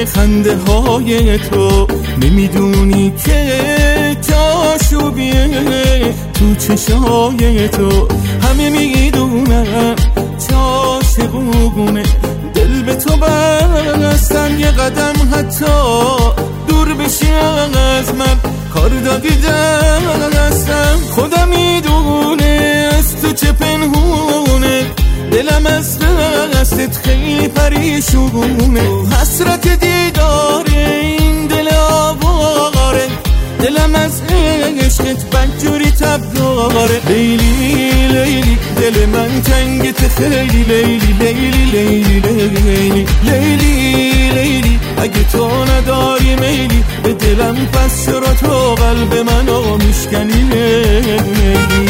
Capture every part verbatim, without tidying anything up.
خنده های تو، نمیدونی که چاشوبیه تو چشای تو. همه میدونم چاشقونه، دل به تو بستم یه قدم حتی دور بشی از من، کار دادی دستم. خدا میدونه از تو چه پنهونه، دلم از دستت خیلی پریشونه. حسرت دیدار این دل آواره، دلم از عشقت بدجوری تب داره. لیلی لیلی دل من تنگت خیلی، لیلی لیلی لیلی لیلی لیلی لیلی اگه تو نداری میلی به دلم، پس چرا تو قلب منو میشکنی لیلی؟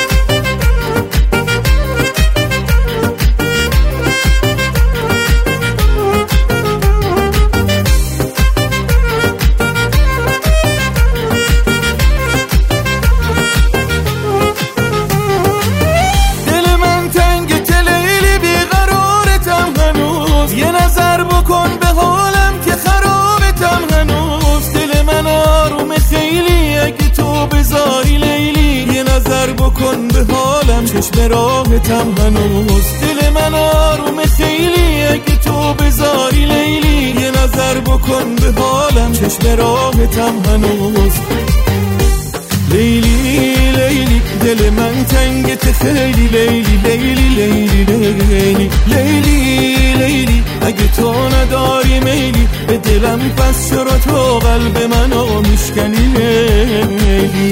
بکن به حالم که خرابتم هنوز، دل من آروم خیلی اگه تو بذاری لیلی. یه نظر بکن به حالم، چشم راحتم هنوز، دل من آروم خیلی اگه تو بذاری لیلی. یه نظر بکن به حالم، چشم راحتم هنوز. لیلی لیلی دل من تنگت خیلی، لیلی لیلی لیلی لیلی لیلی لیلی اگه تو نداری میلی به دلم، پس چرا تو قلب منو میشکنی لیلی؟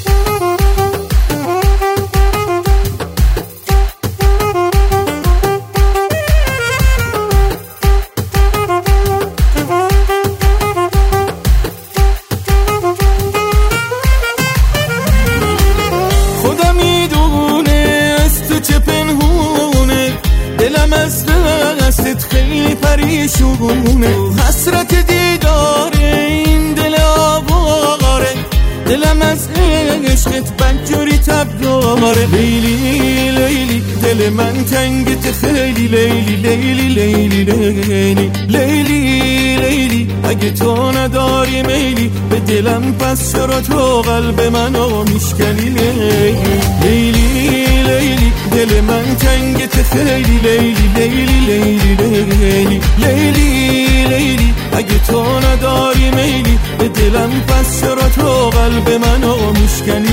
خدا میدونه از تو چه پنهونه، دلم از دستت خیلی پریشونه. حسرت دیدار این دل آواره، دلم از عشقت بدجوری تب داره. لیلی لیلی دل من تنگت خیلی، لیلی لیلی لیلی لیلی لیلی لیلی اگه تو نداری میلی به دلم، پس چرا تو قلب منو میشکنی لیلی؟ لیلی لیلی دل من تنگت خیلی، لیلی لیلی لیلی لیلی لیلی لیلی اگه تو نداری میلی به دلم، پس چرا تو قلب منو میشکنی